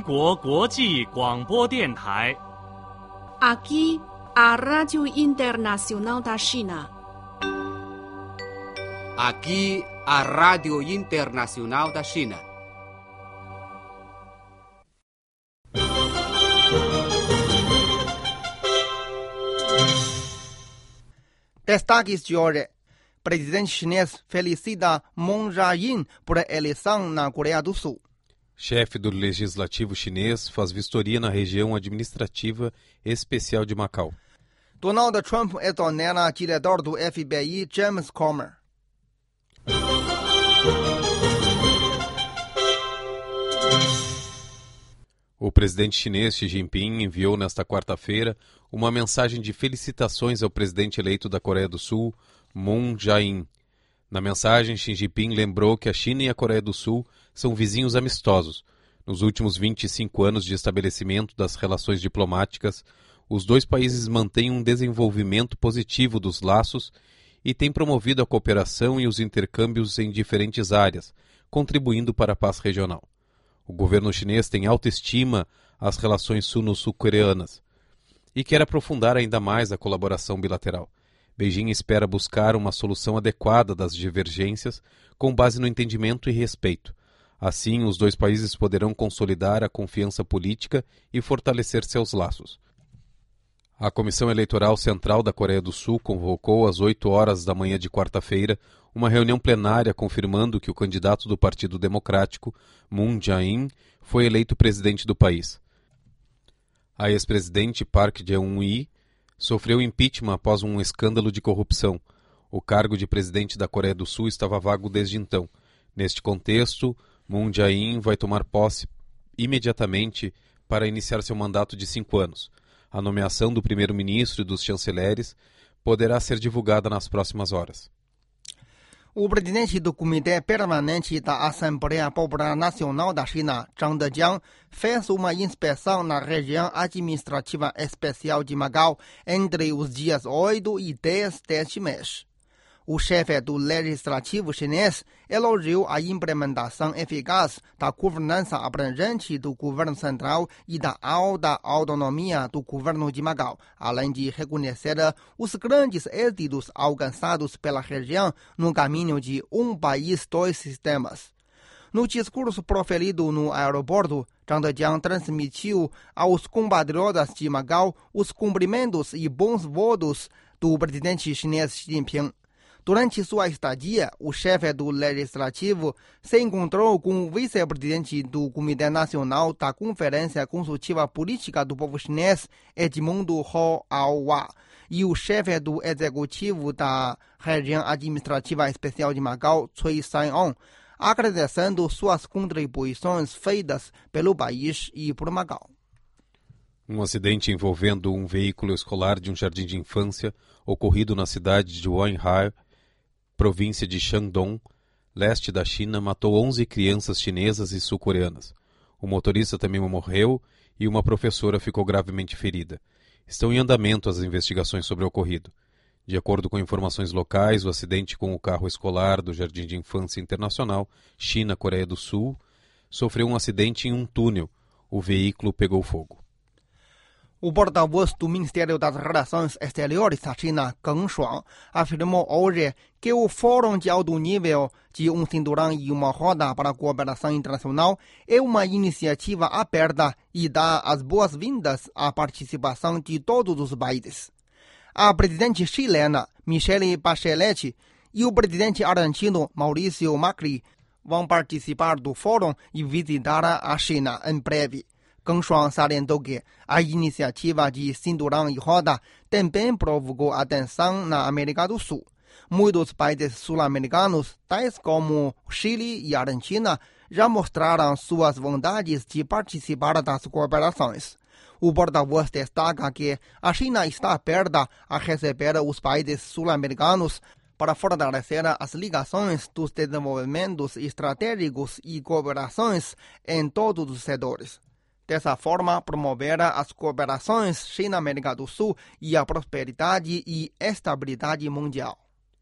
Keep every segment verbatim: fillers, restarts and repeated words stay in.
国国际广播电台。 Aqui, a Rádio Internacional da China. Aqui, a Rádio Internacional da China. Destaques de hoje. Presidente chinês felicita Moon Jae-in por eleição na Coreia do Sul. Chefe do Legislativo chinês faz vistoria na região administrativa especial de Macau. Donald Trump exonera diretor do F B I James Comer. O presidente chinês Xi Jinping enviou nesta quarta-feira uma mensagem de felicitações ao presidente eleito da Coreia do Sul, Moon Jae-in. Na mensagem, Xi Jinping lembrou que a China e a Coreia do Sul são vizinhos amistosos. Nos últimos vinte e cinco anos de estabelecimento das relações diplomáticas, os dois países mantêm um desenvolvimento positivo dos laços e têm promovido a cooperação e os intercâmbios em diferentes áreas, contribuindo para a paz regional. O governo chinês tem alta estima às relações sino-sul-coreanas e quer aprofundar ainda mais a colaboração bilateral. Beijing espera buscar uma solução adequada das divergências com base no entendimento e respeito. Assim, os dois países poderão consolidar a confiança política e fortalecer seus laços. A Comissão Eleitoral Central da Coreia do Sul convocou às oito horas da manhã de quarta-feira uma reunião plenária confirmando que o candidato do Partido Democrático, Moon Jae-in, foi eleito presidente do país. A ex-presidente Park Geun-hye sofreu impeachment após um escândalo de corrupção. O cargo de presidente da Coreia do Sul estava vago desde então. Neste contexto, Moon Jae-in vai tomar posse imediatamente para iniciar seu mandato de cinco anos. A nomeação do primeiro-ministro e dos chanceleres poderá ser divulgada nas próximas horas. O presidente do Comitê Permanente da Assembleia Popular Nacional da China, Zhang Dejiang, fez uma inspeção na região administrativa especial de Macau entre os dias oito e dez deste mês. O chefe do Legislativo chinês elogiou a implementação eficaz da governança abrangente do governo central e da alta autonomia do governo de Macau, além de reconhecer os grandes êxitos alcançados pela região no caminho de um país, dois sistemas. No discurso proferido no aeroporto, Zhang Dejiang transmitiu aos compatriotas de Macau os cumprimentos e bons votos do presidente chinês Xi Jinping. Durante sua estadia, o chefe do Legislativo se encontrou com o vice-presidente do Comitê Nacional da Conferência Consultiva Política do Povo Chinês, Edmundo Ho Ao-hwa, e o chefe do Executivo da Região Administrativa Especial de Macau, Cui Sai-on, agradecendo suas contribuições feitas pelo país e por Macau. Um acidente envolvendo um veículo escolar de um jardim de infância ocorrido na cidade de Wanhai, província de Shandong, leste da China, matou onze crianças chinesas e sul-coreanas. O motorista também morreu e uma professora ficou gravemente ferida. Estão em andamento as investigações sobre o ocorrido. De acordo com informações locais, o acidente com o carro escolar do Jardim de Infância Internacional, China-Coreia do Sul, sofreu um acidente em um túnel. O veículo pegou fogo. O porta-voz do Ministério das Relações Exteriores da China, Geng Shuang, afirmou hoje que o Fórum de Alto Nível de um Cinturão e uma Roda para a Cooperação Internacional é uma iniciativa aberta e dá as boas-vindas à participação de todos os países. A presidente chilena, Michelle Bachelet, e o presidente argentino, Maurício Macri, vão participar do fórum e visitar a China em breve. Geng Shuang salientou que a iniciativa de Cinturão e Roda também provocou atenção na América do Sul. Muitos países sul-americanos, tais como Chile e Argentina, já mostraram suas vontades de participar das cooperações. O porta-voz destaca que a China está aberta a receber os países sul-americanos para fortalecer as ligações dos desenvolvimentos estratégicos e cooperações em todos os setores. Dessa forma, promover as cooperações China-América do Sul e a prosperidade e estabilidade mundial.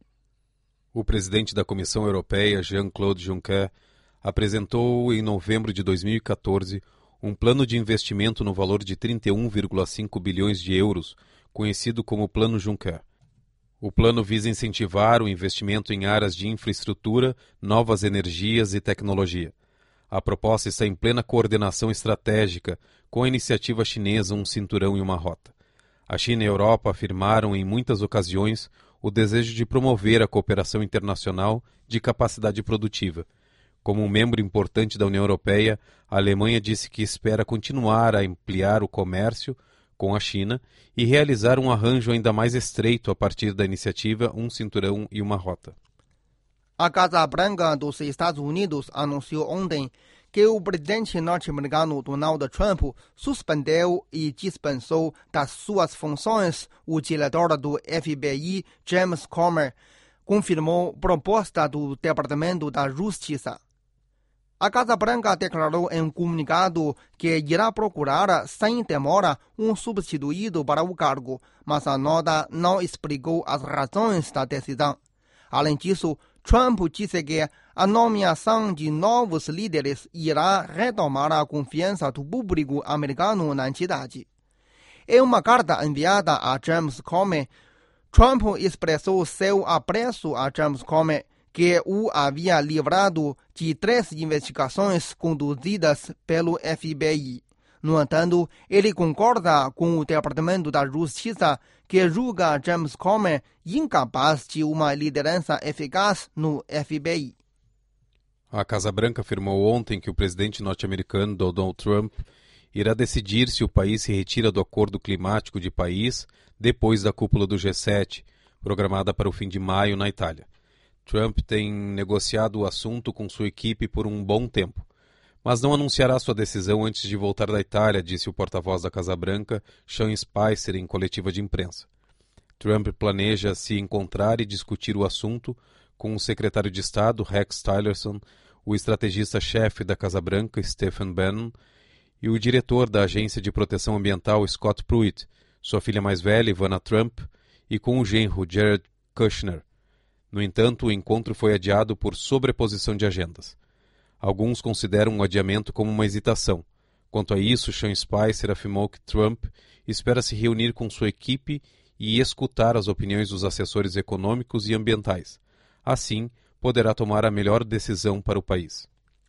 O presidente da Comissão Europeia, Jean-Claude Juncker, apresentou em novembro de dois mil e quatorze um plano de investimento no valor de trinta e um vírgula cinco bilhões de euros, conhecido como Plano Juncker. O plano visa incentivar o investimento em áreas de infraestrutura, novas energias e tecnologia. A proposta está em plena coordenação estratégica com a iniciativa chinesa Um Cinturão e uma Rota. A China e a Europa afirmaram em muitas ocasiões o desejo de promover a cooperação internacional de capacidade produtiva. Como um membro importante da União Europeia, a Alemanha disse que espera continuar a ampliar o comércio com a China e realizar um arranjo ainda mais estreito a partir da iniciativa Um Cinturão e uma Rota. A Casa Branca dos Estados Unidos anunciou ontem que o presidente norte-americano Donald Trump suspendeu e dispensou das suas funções o diretor do F B I, James Comer, confirmou proposta do Departamento da Justiça. A Casa Branca declarou em um comunicado que irá procurar, sem demora, um substituído para o cargo, mas a nota não explicou as razões da decisão. Além disso, Trump disse que a nomeação de novos líderes irá retomar a confiança do público americano na entidade. Em uma carta enviada a James Comey, Trump expressou seu apreço a James Comey, que o havia livrado de três investigações conduzidas pelo F B I. No entanto, ele concorda com o Departamento da Justiça, que julga James Comey incapaz de uma liderança eficaz no F B I. A Casa Branca afirmou ontem que o presidente norte-americano Donald Trump irá decidir se o país se retira do Acordo Climático de Paris depois da cúpula do G sete, programada para o fim de maio na Itália. Trump tem negociado o assunto com sua equipe por um bom tempo, mas não anunciará sua decisão antes de voltar da Itália, disse o porta-voz da Casa Branca, Sean Spicer, em coletiva de imprensa. Trump planeja se encontrar e discutir o assunto com o secretário de Estado, Rex Tillerson, o estrategista-chefe da Casa Branca, Stephen Bannon, e o diretor da Agência de Proteção Ambiental, Scott Pruitt, sua filha mais velha, Ivana Trump, e com o genro, Jared Kushner. No entanto, o encontro foi adiado por sobreposição de agendas. Alguns consideram o adiamento como uma hesitação. Quanto a isso, Sean Spicer afirmou que Trump espera se reunir com sua equipe e escutar as opiniões dos assessores econômicos e ambientais. Assim, poderá tomar a melhor decisão para o país.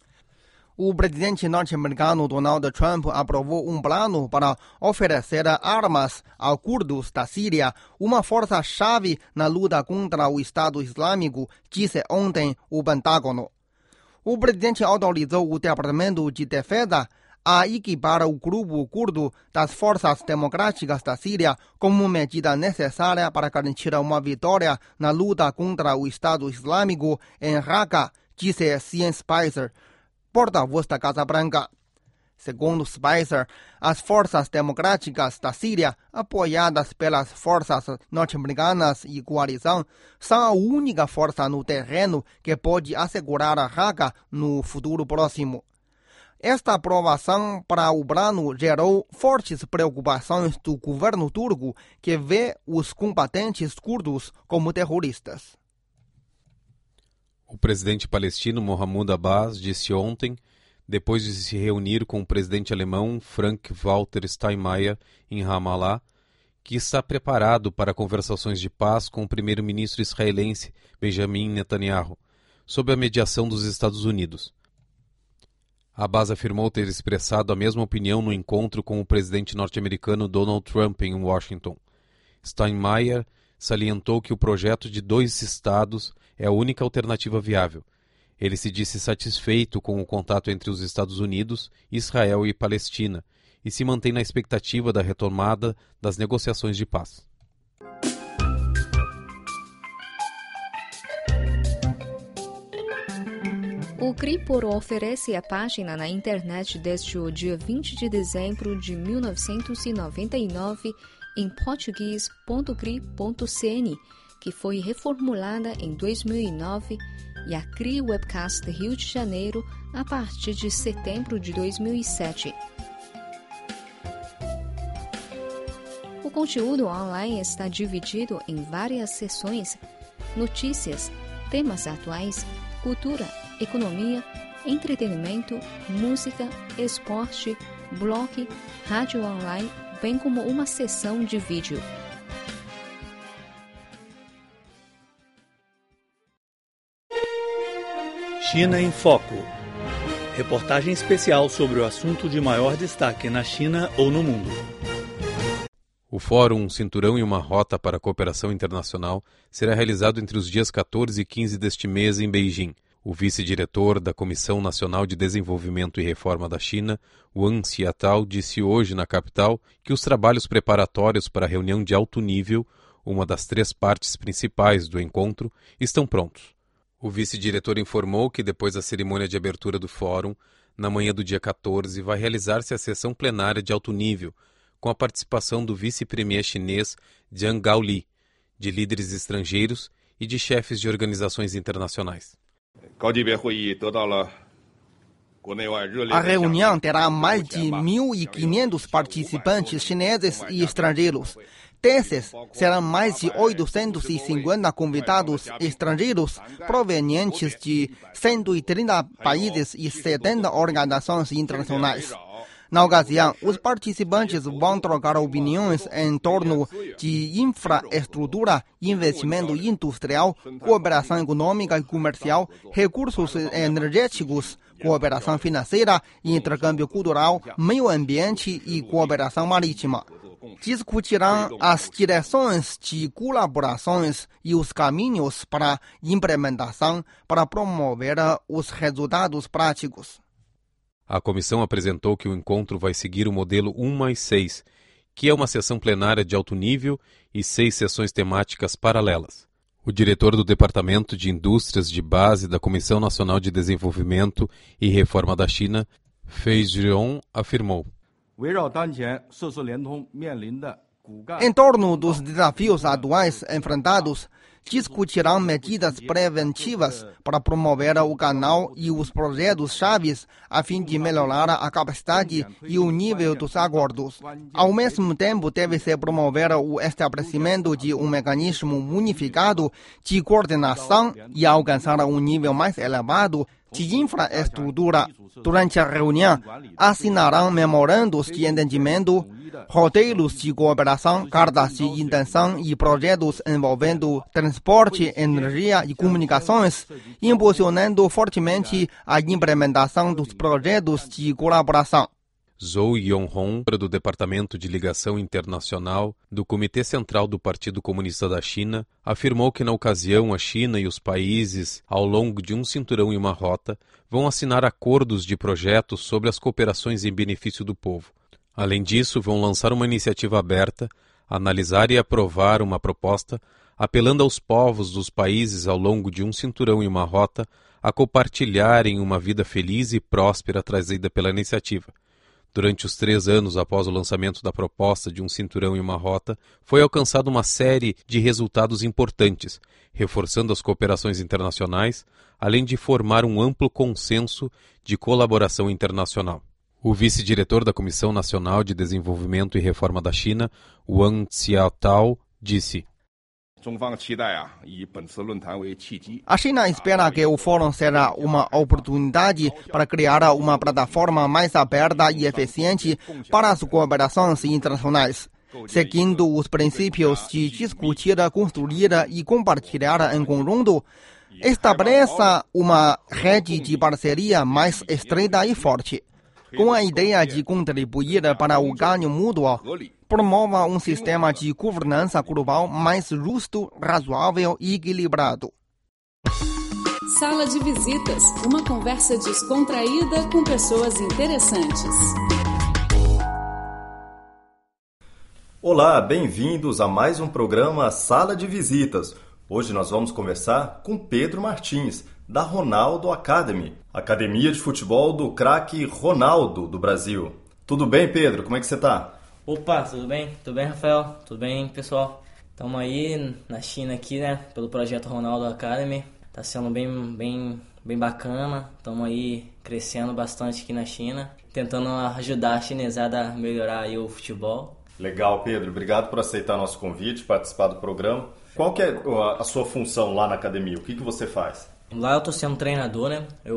O presidente norte-americano Donald Trump aprovou um plano para oferecer armas aos curdos da Síria, uma força-chave na luta contra o Estado Islâmico, disse ontem o Pentágono. O presidente autorizou o Departamento de Defesa a equipar o grupo curdo das Forças Democráticas da Síria como medida necessária para garantir uma vitória na luta contra o Estado Islâmico em Raqqa, disse Sean Spicer, porta-voz da Casa Branca. Segundo Spicer, as forças democráticas da Síria, apoiadas pelas forças norte-americanas e coalizão, são a única força no terreno que pode assegurar a Raqqa no futuro próximo. Esta aprovação para o plano gerou fortes preocupações do governo turco, que vê os combatentes curdos como terroristas. O presidente palestino Mahmoud Abbas disse ontem, depois de se reunir com o presidente alemão Frank-Walter Steinmeier em Ramallah, que está preparado para conversações de paz com o primeiro-ministro israelense Benjamin Netanyahu, sob a mediação dos Estados Unidos. Abbas afirmou ter expressado a mesma opinião no encontro com o presidente norte-americano Donald Trump em Washington. Steinmeier salientou que o projeto de dois estados é a única alternativa viável. Ele se disse satisfeito com o contato entre os Estados Unidos, Israel e Palestina e se mantém na expectativa da retomada das negociações de paz. O Cripor oferece a página na internet desde o dia vinte de dezembro de mil novecentos e noventa e nove em português ponto cri ponto cn, que foi reformulada em dois mil e nove, e a C R I Webcast de Rio de Janeiro a partir de setembro de dois mil e sete. O conteúdo online está dividido em várias seções: notícias, temas atuais, cultura, economia, entretenimento, música, esporte, blog, rádio online, bem como uma sessão de vídeo. China em Foco. Reportagem especial sobre o assunto de maior destaque na China ou no mundo. O Fórum Um Cinturão e uma Rota para a Cooperação Internacional será realizado entre os dias quatorze e quinze deste mês em Beijing. O vice-diretor da Comissão Nacional de Desenvolvimento e Reforma da China, Wang Xiaotao, disse hoje na capital que os trabalhos preparatórios para a reunião de alto nível, uma das três partes principais do encontro, estão prontos. O vice-diretor informou que depois da cerimônia de abertura do fórum, na manhã do dia quatorze, vai realizar-se a sessão plenária de alto nível, com a participação do vice-premier chinês Jiang Gaoli, de líderes estrangeiros e de chefes de organizações internacionais. A reunião terá mais de mil e quinhentos participantes chineses e estrangeiros. Desses, serão mais de oitocentos e cinquenta convidados estrangeiros provenientes de cento e trinta países e setenta organizações internacionais. Na ocasião, os participantes vão trocar opiniões em torno de infraestrutura, investimento industrial, cooperação econômica e comercial, recursos energéticos, cooperação financeira, intercâmbio cultural, meio ambiente e cooperação marítima. Discutirão as direções de colaborações e os caminhos para implementação para promover os resultados práticos. A comissão apresentou que o encontro vai seguir o modelo um mais seis, que é uma sessão plenária de alto nível e seis sessões temáticas paralelas. O diretor do Departamento de Indústrias de Base da Comissão Nacional de Desenvolvimento e Reforma da China, Fei Zhiong, afirmou: em torno dos desafios atuais enfrentados, discutirão medidas preventivas para promover o canal e os projetos chaves a fim de melhorar a capacidade e o nível dos acordos. Ao mesmo tempo, deve-se promover o estabelecimento de um mecanismo unificado de coordenação e alcançar um nível mais elevado de infraestrutura. Durante a reunião, assinarão memorandos de entendimento, roteiros de cooperação, cartas de intenção e projetos envolvendo transporte, energia e comunicações, impulsionando fortemente a implementação dos projetos de colaboração. Zhou Yonghong, do Departamento de Ligação Internacional do Comitê Central do Partido Comunista da China, afirmou que na ocasião a China e os países, ao longo de um cinturão e uma rota, vão assinar acordos de projetos sobre as cooperações em benefício do povo. Além disso, vão lançar uma iniciativa aberta, analisar e aprovar uma proposta, apelando aos povos dos países ao longo de um cinturão e uma rota a compartilharem uma vida feliz e próspera trazida pela iniciativa. Durante os três anos após o lançamento da proposta de um cinturão e uma rota, foi alcançada uma série de resultados importantes, reforçando as cooperações internacionais, além de formar um amplo consenso de colaboração internacional. O vice-diretor da Comissão Nacional de Desenvolvimento e Reforma da China, Wang Xiaotao, disse: a China espera que o fórum será uma oportunidade para criar uma plataforma mais aberta e eficiente para as cooperações internacionais, seguindo os princípios de discutir, construir e compartilhar em conjunto. Estabeleça uma rede de parceria mais estreita e forte, com a ideia de contribuir para o ganho mútuo. Promova um sistema de governança global mais justo, razoável e equilibrado. Sala de visitas, uma conversa descontraída com pessoas interessantes. Olá, bem-vindos a mais um programa Sala de Visitas. Hoje nós vamos conversar com Pedro Martins, da Ronaldo Academy, academia de futebol do craque Ronaldo do Brasil. Tudo bem, Pedro? Como é que você está? Opa, tudo bem? Tudo bem, Rafael? Tudo bem, pessoal? Estamos aí na China aqui, né? Pelo projeto Ronaldo Academy. Tá sendo bem, bem, bem bacana. Estamos aí crescendo bastante aqui na China, tentando ajudar a chinesada a melhorar aí o futebol. Legal, Pedro. Obrigado por aceitar nosso convite, participar do programa. Qual que é a sua função lá na academia? O que, que você faz? Lá eu tô sendo treinador, né? Eu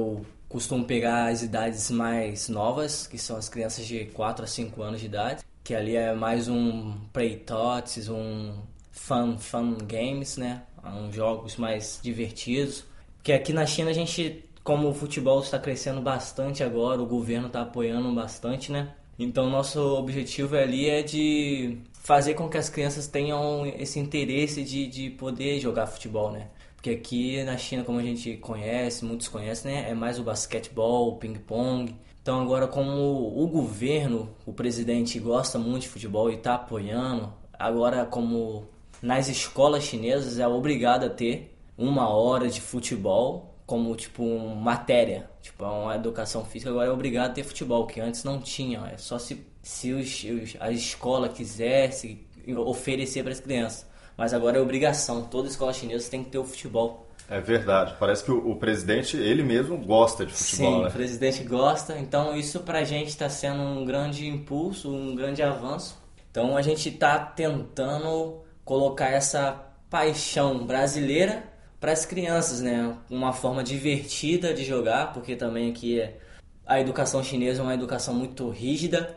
costumo pegar as idades mais novas, que são as crianças de quatro a cinco anos de idade, que ali é mais um play tots, um fun, fun games, né? Um jogos mais divertidos. Porque aqui na China a gente, como o futebol está crescendo bastante agora, o governo está apoiando bastante, né? Então nosso objetivo ali é de fazer com que as crianças tenham esse interesse de, de poder jogar futebol, né? Porque aqui na China, como a gente conhece, muitos conhecem, né? É mais o basquetebol, o ping-pong. Então agora, como o governo, o presidente gosta muito de futebol e está apoiando, agora como nas escolas chinesas é obrigado a ter uma hora de futebol como tipo uma matéria, tipo uma educação física, agora é obrigado a ter futebol, que antes não tinha, é só se, se os, os, a escola quisesse oferecer para as crianças, mas agora é obrigação, toda escola chinesa tem que ter o futebol. É verdade, parece que o, o presidente, ele mesmo gosta de futebol, Sim, né? o presidente gosta, então isso pra gente está sendo um grande impulso, um grande avanço, então a gente está tentando colocar essa paixão brasileira para as crianças, né? Uma forma divertida de jogar, porque também aqui é, a educação chinesa é uma educação muito rígida,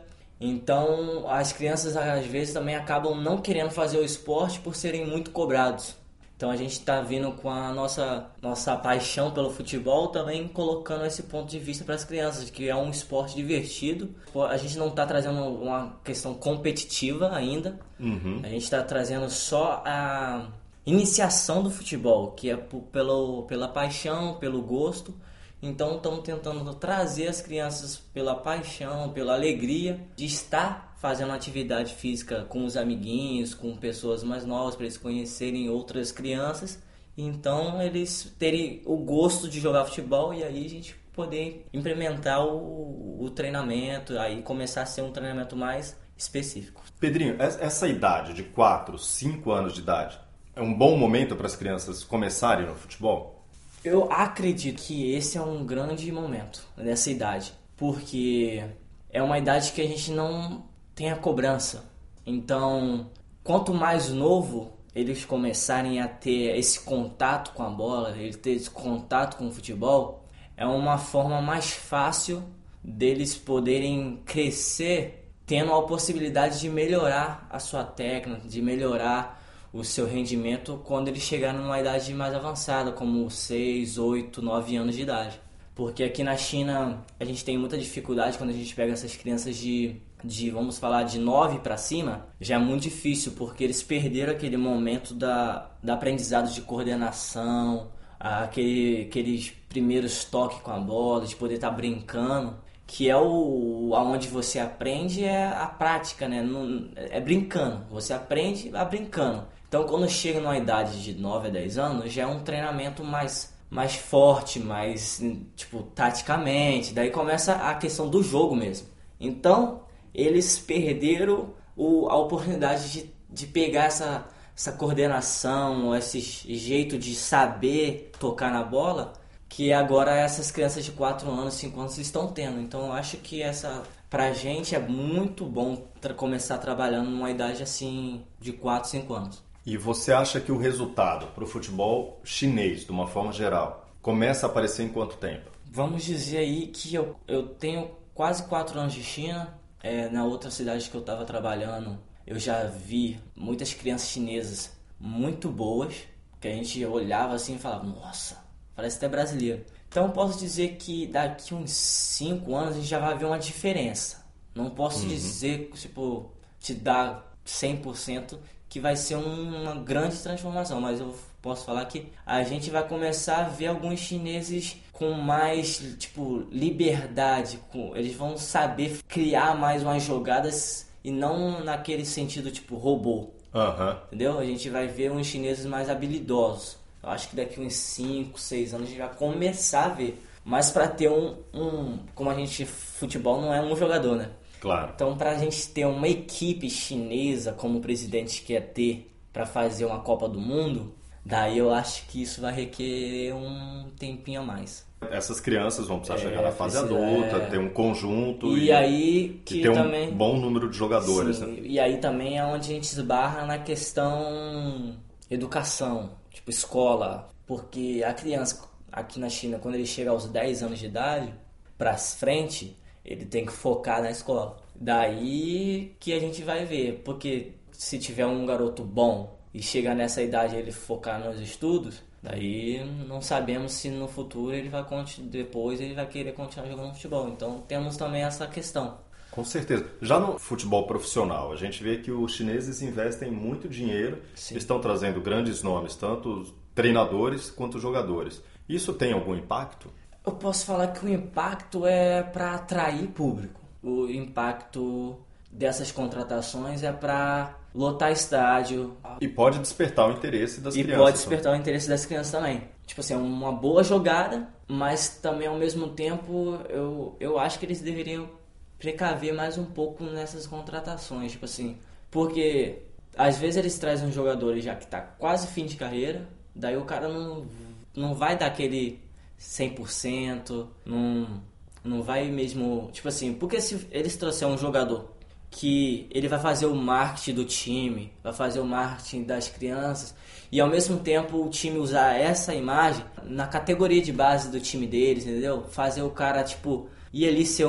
então as crianças às vezes também acabam não querendo fazer o esporte por serem muito cobrados. Então a gente está vindo com a nossa, nossa paixão pelo futebol também colocando esse ponto de vista para as crianças, que é um esporte divertido. A gente não está trazendo uma questão competitiva ainda, uhum. A gente está trazendo só a iniciação do futebol, que é pelo, pela paixão, pelo gosto. Então estamos tentando trazer as crianças pela paixão, pela alegria de estar fazendo atividade física com os amiguinhos, com pessoas mais novas, para eles conhecerem outras crianças. Então eles terem o gosto de jogar futebol e aí a gente poder implementar o, o treinamento, aí começar a ser um treinamento mais específico. Pedrinho, essa idade de quatro, cinco anos de idade, é um bom momento para as crianças começarem no futebol? Eu acredito que esse é um grande momento nessa idade, porque é uma idade que a gente não tem a cobrança. Então, quanto mais novo eles começarem a ter esse contato com a bola, eles ter esse contato com o futebol, é uma forma mais fácil deles poderem crescer, tendo a possibilidade de melhorar a sua técnica, de melhorar o seu rendimento quando eles chegarem numa idade mais avançada, como seis, oito, nove anos de idade. Porque aqui na China a gente tem muita dificuldade quando a gente pega essas crianças de, de vamos falar, de nove para cima, já é muito difícil, porque eles perderam aquele momento da, da aprendizado de coordenação, aquele, aqueles primeiros toques com a bola, de poder estar brincando, que é o aonde você aprende é a prática, né? Não, é brincando, você aprende a brincando. Então quando chega numa idade de nove a dez anos, já é um treinamento mais, mais forte, mais tipo taticamente, daí começa a questão do jogo mesmo. Então eles perderam o, a oportunidade de, de pegar essa, essa coordenação, esse jeito de saber tocar na bola, que agora essas crianças de quatro anos, cinco anos estão tendo. Então eu acho que essa, pra gente é muito bom tra- começar trabalhando numa idade assim de quatro, cinco anos. E você acha que o resultado para o futebol chinês, de uma forma geral, começa a aparecer em quanto tempo? Vamos dizer aí que eu, eu tenho quase quatro anos de China. É, na outra cidade que eu estava trabalhando, eu já vi muitas crianças chinesas muito boas, que a gente olhava assim e falava, nossa, parece até brasileiro. Então eu posso dizer que daqui uns cinco anos a gente já vai ver uma diferença. Não posso uhum. dizer, tipo, te dar cem por cento que vai ser um, uma grande transformação, mas eu posso falar que a gente vai começar a ver alguns chineses com mais, tipo, liberdade. Com, eles vão saber criar mais umas jogadas e não naquele sentido, tipo, robô. Uhum. Entendeu? A gente vai ver uns chineses mais habilidosos. Eu acho que daqui uns cinco, seis anos a gente vai começar a ver. Mas para ter um, um... Como a gente... Futebol não é um jogador, né? Claro. Então, para a gente ter uma equipe chinesa como o presidente quer ter para fazer uma Copa do Mundo, daí eu acho que isso vai requerer um tempinho a mais. Essas crianças vão precisar é, chegar na fase precisa, adulta, é... ter um conjunto e, e, aí que e ter também... um bom número de jogadores. Sim, né? E aí também é onde a gente esbarra na questão educação, tipo escola, porque a criança, aqui na China, quando ele chega aos dez anos de idade, pra frente, ele tem que focar na escola. Daí que a gente vai ver, porque se tiver um garoto bom e chegar nessa idade ele focar nos estudos, daí não sabemos se no futuro ele vai depois ele vai querer continuar jogando futebol. Então temos também essa questão. Com certeza. Já no futebol profissional, a gente vê que os chineses investem muito dinheiro, Sim. estão trazendo grandes nomes, tanto treinadores quanto jogadores. Isso tem algum impacto? Eu posso falar que o impacto é para atrair público. O impacto dessas contratações é para lotar estádio. E pode despertar o interesse das e crianças. E pode despertar também. o interesse das crianças também. Tipo assim, é uma boa jogada, mas também ao mesmo tempo eu, eu acho que eles deveriam precaver mais um pouco nessas contratações. Tipo assim, porque às vezes eles trazem um jogador já que tá quase fim de carreira, daí o cara não, não vai dar aquele cem por cento, não, não vai mesmo... Tipo assim, porque se eles trouxerem um jogador que ele vai fazer o marketing do time, vai fazer o marketing das crianças, e ao mesmo tempo o time usar essa imagem na categoria de base do time deles, entendeu? Fazer o cara, tipo, ir ali ser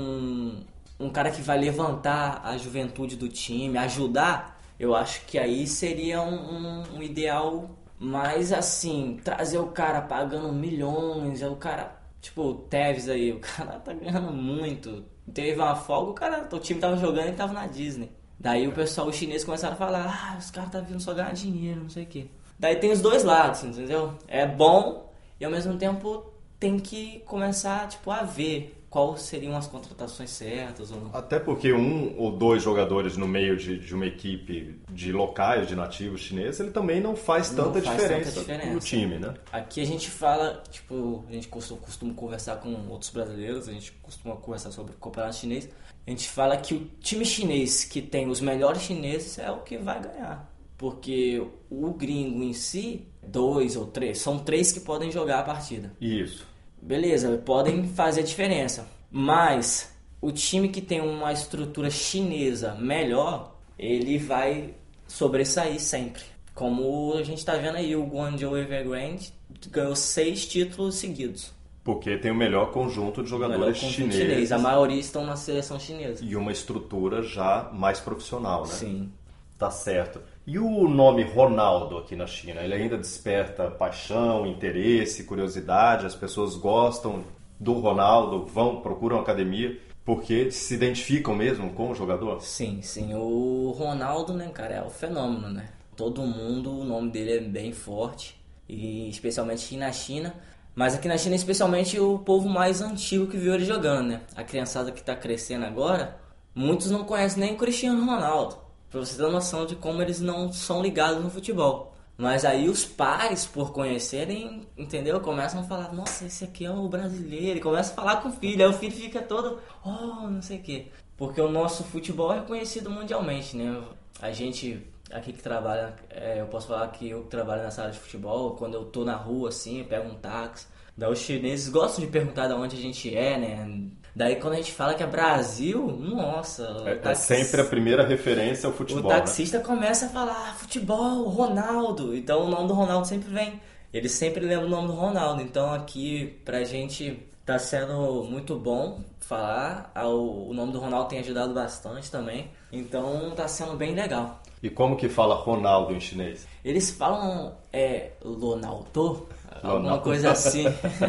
um, um cara que vai levantar a juventude do time, ajudar, eu acho que aí seria um, um, um ideal. Mas assim, trazer o cara pagando milhões, é o cara, tipo, o Tevez aí, o cara tá ganhando muito. Teve uma folga, o cara, o time tava jogando e ele tava na Disney. Daí o pessoal, os chineses começaram a falar, ah, os caras tá vindo só ganhar dinheiro, não sei o quê. Daí tem os dois lados, entendeu? É bom e ao mesmo tempo tem que começar, tipo, a ver quais seriam as contratações certas ou não. Até porque um ou dois jogadores no meio de, de uma equipe de locais, de nativos chineses, ele também não faz tanta, não faz diferença, tanta diferença no time, né? Aqui a gente fala, tipo, a gente costuma, costuma conversar com outros brasileiros, a gente costuma conversar sobre o campeonato chinês, a gente fala que o time chinês que tem os melhores chineses é o que vai ganhar. Porque o gringo em si, dois ou três, são três que podem jogar a partida. Isso. Beleza, podem fazer a diferença, mas o time que tem uma estrutura chinesa melhor, ele vai sobressair sempre. Como a gente está vendo aí, o Guangzhou Evergrande ganhou seis títulos seguidos. Porque tem o melhor conjunto de jogadores melhor conjunto chineses. Chinês. A maioria estão na seleção chinesa. E uma estrutura já mais profissional, né? Sim. Tá certo. E o nome Ronaldo aqui na China, ele ainda desperta paixão, interesse, curiosidade? As pessoas gostam do Ronaldo, vão, procuram academia, porque se identificam mesmo com o jogador? Sim, sim. O Ronaldo, né, cara, é o fenômeno, né? Todo mundo, o nome dele é bem forte, e especialmente aqui na China. Mas aqui na China, especialmente o povo mais antigo que viu ele jogando, né? A criançada que tá crescendo agora, muitos não conhecem nem o Cristiano Ronaldo. Pra você ter noção de como eles não são ligados no futebol. Mas aí os pais, por conhecerem, entendeu? Começam a falar, nossa, esse aqui é o brasileiro. E começam a falar com o filho. Aí o filho fica todo, oh, não sei o quê. Porque o nosso futebol é conhecido mundialmente, né? A gente aqui que trabalha, é, eu posso falar que eu que trabalho nessa área de futebol, quando eu tô na rua, assim, eu pego um táxi. Daí os chineses gostam de perguntar de onde a gente é, né? Daí quando a gente fala que é Brasil, nossa... É, tax... é sempre a primeira referência ao futebol, O taxista, né, começa a falar, ah, futebol, Ronaldo. Então o nome do Ronaldo sempre vem. Ele sempre lembra o nome do Ronaldo. Então aqui pra gente tá sendo muito bom falar. O nome do Ronaldo tem ajudado bastante também. Então tá sendo bem legal. E como que fala Ronaldo em chinês? Eles falam é, Ronaldo, alguma coisa assim.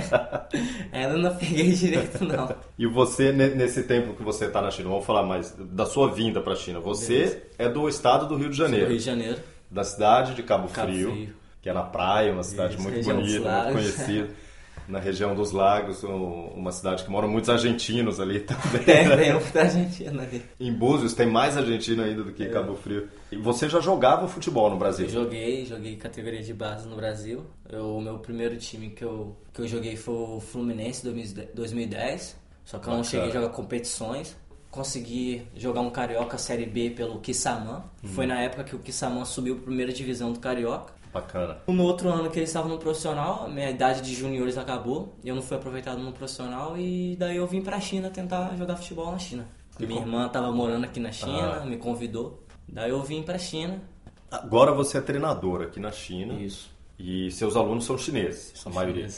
é, eu não peguei direito, não. E você, nesse tempo que você está na China, vamos falar mais da sua vinda para a China. Você Beleza. é do estado do Rio de Janeiro. Do Rio de Janeiro. Da cidade de Cabo, Cabo Frio, Frio, que é na praia, uma cidade Isso, muito bonita, muito conhecida. Na região dos lagos, uma cidade que moram muitos argentinos ali também. Tem, né? Tem muito argentino ali. Em Búzios tem mais argentino ainda do que em Cabo Frio. E você já jogava futebol no Brasil? Eu joguei, joguei categoria de base no Brasil. Eu, o meu primeiro time que eu, que eu joguei foi o Fluminense dois mil e dez. Só que eu não Bacana. cheguei a jogar competições. Consegui jogar um Carioca Série B pelo Kissamã. Hum. Foi na época que o Kissamã subiu para a primeira divisão do Carioca. Bacana. No outro ano que eles estavam no profissional, a minha idade de juniores acabou, eu não fui aproveitado no profissional e daí eu vim pra China tentar jogar futebol na China. E minha como? irmã tava morando aqui na China, ah. me convidou, daí eu vim pra China. Agora você é treinador aqui na China. Isso. E seus alunos são chineses, são a maioria. Chineses.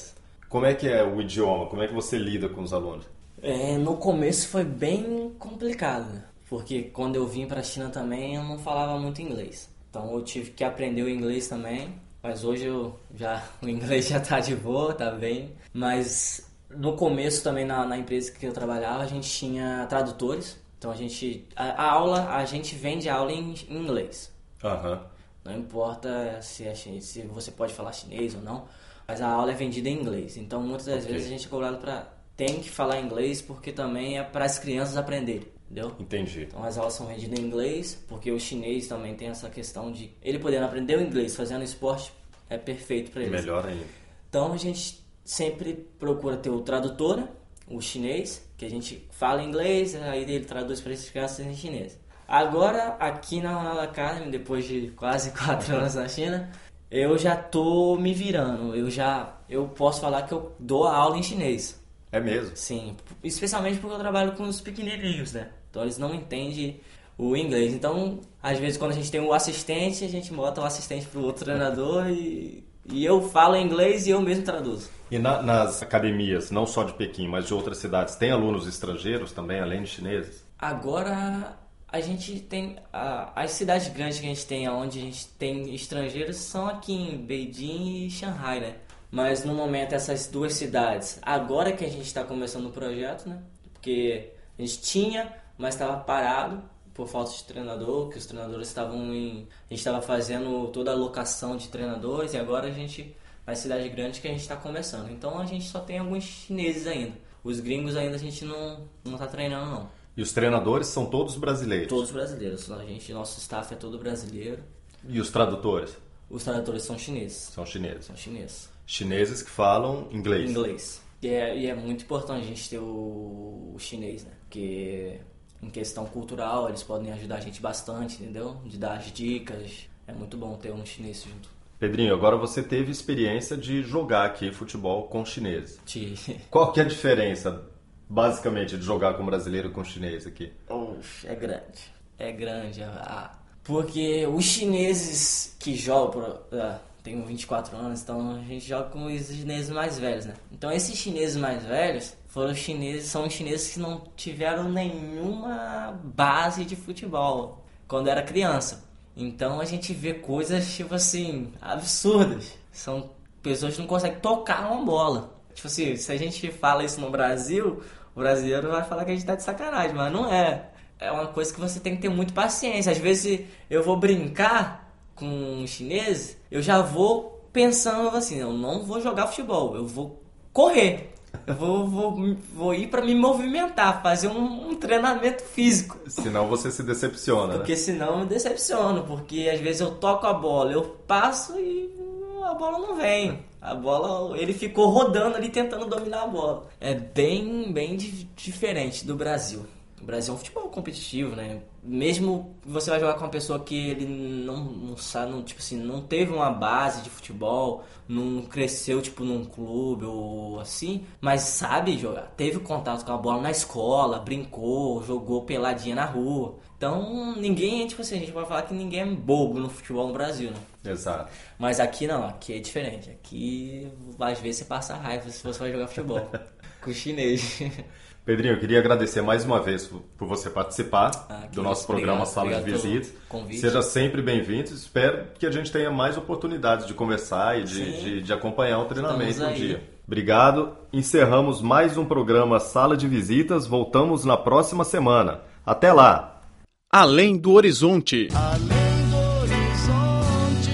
Como é que é o idioma? Como é que você lida com os alunos? É, no começo foi bem complicado, né? Porque quando eu vim para a China também eu não falava muito inglês. Então eu tive que aprender o inglês também. Mas hoje eu já, o inglês já tá de boa, tá bem. Mas no começo também na, na empresa que eu trabalhava a gente tinha tradutores. Então a gente, a, a aula, a gente vende aula em, em inglês. Aham. Uhum. Não importa se, é, se você pode falar chinês ou não, mas a aula é vendida em inglês. Então muitas das okay. vezes a gente é cobrado para tem que falar inglês porque também é para as crianças aprenderem, entendeu? Entendi. Então as aulas são vendidas em inglês porque o chinês também tem essa questão de ele podendo aprender o inglês fazendo esporte é perfeito para eles. Melhor ainda. Então a gente sempre procura ter o tradutor, o chinês, que a gente fala inglês, aí ele traduz para esses crianças em chinês. Agora, aqui na Ronaldo Academy, depois de quase quatro anos na China, eu já tô me virando. Eu já eu posso falar que eu dou a aula em chinês. É mesmo? Sim, especialmente porque eu trabalho com os pequenininhos, né? Então eles não entendem o inglês. Então, às vezes, quando a gente tem um assistente, a gente bota o assistente pro outro treinador e, e eu falo inglês e eu mesmo traduzo. E na, nas academias, não só de Pequim, mas de outras cidades, tem alunos estrangeiros também, além de chineses? Agora... A gente tem... A, as cidades grandes que a gente tem, onde a gente tem estrangeiros, são aqui em Beijing e Shanghai, né? Mas no momento essas duas cidades, agora que a gente está começando o projeto, né? Porque a gente tinha, mas estava parado por falta de treinador, que os treinadores estavam em... A gente estava fazendo toda a alocação de treinadores e agora a gente... Nas cidades grandes que a gente está começando. Então a gente só tem alguns chineses ainda. Os gringos ainda a gente não não está treinando, não. E os treinadores são todos brasileiros? Todos brasileiros. A gente, nosso staff é todo brasileiro. E os tradutores? Os tradutores são chineses. São chineses? São chineses. Chineses que falam inglês? Inglês. E é, e é muito importante a gente ter o, o chinês, né? Porque em questão cultural eles podem ajudar a gente bastante, entendeu? De dar as dicas. É muito bom ter um chinês junto. Pedrinho, agora você teve experiência de jogar aqui futebol com chineses. Tive. Qual que é a diferença, basicamente, de jogar com brasileiro e com chinês aqui? Ux, é grande. É grande. Ah, porque os chineses que jogam... Ah, tenho vinte e quatro anos, então a gente joga com os chineses mais velhos, né? Então esses chineses mais velhos foram chineses, são os chineses que não tiveram nenhuma base de futebol quando era criança. Então a gente vê coisas, tipo assim, absurdas. São pessoas que não conseguem tocar uma bola. Tipo assim, se a gente fala isso no Brasil, o brasileiro vai falar que a gente tá de sacanagem, mas não é. É uma coisa que você tem que ter muito paciência. Às vezes eu vou brincar com um chinês, eu já vou pensando assim, eu não vou jogar futebol, eu vou correr. Eu vou, vou, vou ir pra me movimentar, fazer um, um treinamento físico. Senão você se decepciona, Porque né? senão eu me decepciono, porque às vezes eu toco a bola, eu passo e a bola não vem. A bola, ele ficou rodando ali tentando dominar a bola. É bem, bem di- diferente do Brasil. O Brasil é um futebol competitivo, né? Mesmo você vai jogar com uma pessoa que ele não, não sabe, não, tipo assim, não teve uma base de futebol, não cresceu tipo num clube ou assim, mas sabe jogar. Teve contato com a bola na escola, brincou, jogou peladinha na rua. Então ninguém, tipo assim, a gente pode falar que ninguém é bobo no futebol no Brasil, né? Exato. Mas aqui não, aqui é diferente. Aqui às vezes você passa raiva se você vai jogar futebol com o chinês. Pedrinho, eu queria agradecer mais uma vez por você participar ah, do nosso programa obrigado, Sala obrigado de Visitas. Convite. Seja sempre bem-vindo. Espero que a gente tenha mais oportunidades de conversar e de, de, de acompanhar o treinamento um dia. Obrigado. Encerramos mais um programa Sala de Visitas. Voltamos na próxima semana. Até lá! Além do horizonte. Além do horizonte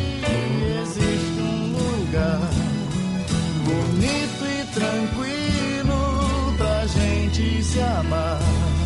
existe um lugar bonito e tranquilo pra gente se amar.